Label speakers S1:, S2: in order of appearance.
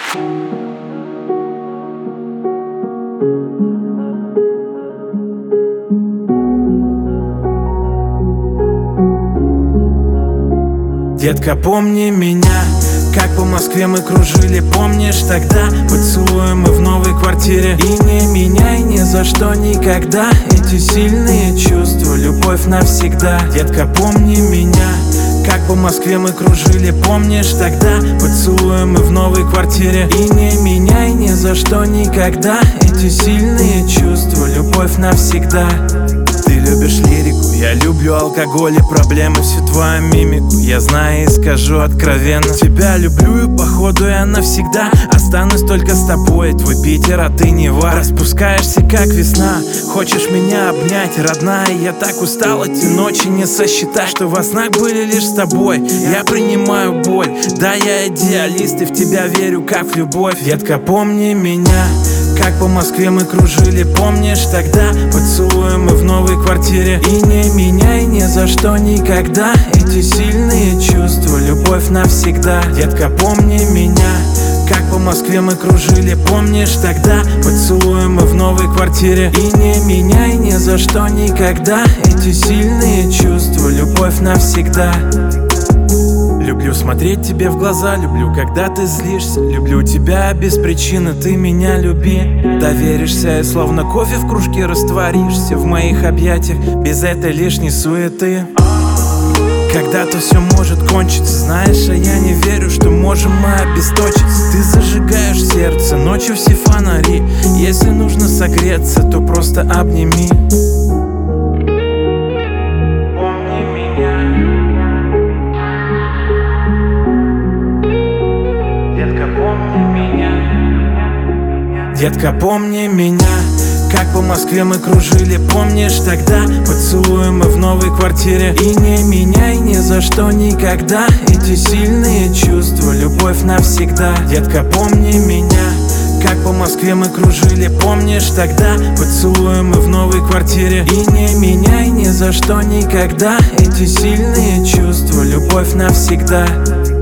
S1: Детка, помни меня, как по Москве мы кружили, помнишь тогда? Поцелуи мы в новой квартире. И не меняй ни за что никогда эти сильные чувства, любовь навсегда. Детка, помни меня, как по Москве мы кружили, помнишь тогда? Поцелуи мы в новой квартире. И не меняй ни за что никогда эти сильные чувства, любовь навсегда. Ты любишь лирику, я люблю алкоголь и проблемы, всю твою мимику я знаю и скажу откровенно. Тебя люблю и походу я навсегда останусь только с тобой. Твой Питер, а ты Нева. Распускаешься как весна, хочешь меня обнять, родная. Я так устал эти ночи не сосчитать, что во снах были лишь с тобой. Я принимаю боль, да я идеалист и в тебя верю как в любовь. Детка, помни меня, как по Москве мы кружили, помнишь тогда? Поцелуи мы в новой квартире. И не меняй ни за что никогда эти сильные чувства, любовь навсегда. Детка, помни меня, как по Москве мы кружили, помнишь тогда? Поцелуи мы в новой квартире. И не меняй ни за что никогда эти сильные чувства, любовь навсегда. Люблю смотреть тебе в глаза, люблю, когда ты злишься. Люблю тебя без причины, ты меня люби. Доверишься и словно кофе в кружке растворишься в моих объятиях, без этой лишней суеты. Когда-то все может кончиться, знаешь, а я не верю, что можем мы обесточиться. Ты зажигаешь сердце, ночью все фонари. Если нужно согреться, то просто обними. Детка, помни меня, как по Москве мы кружили, помнишь тогда? Поцелуи мы в новой квартире. И не меняй ни за что никогда эти сильные чувства, любовь навсегда. Детка, помни меня, как по Москве мы кружили, помнишь тогда? Поцелуи мы в новой квартире. И не меняй ни за что никогда эти сильные чувства, любовь навсегда.